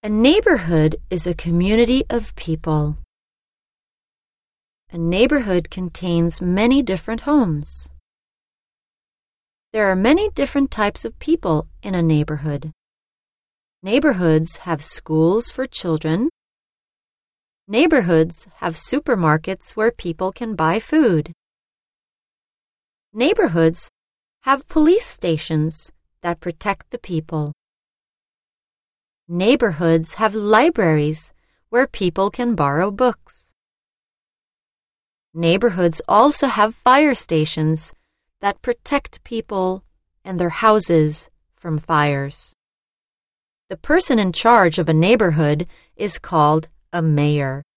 A neighborhood is a community of people. A neighborhood contains many different homes. There are many different types of people in a neighborhood. Neighborhoods have schools for children. Neighborhoods have supermarkets where people can buy food. Neighborhoods have police stations that protect the people. Neighborhoods have libraries where people can borrow books. Neighborhoods also have fire stations that protect people and their houses from fires. The person in charge of a neighborhood is called a mayor.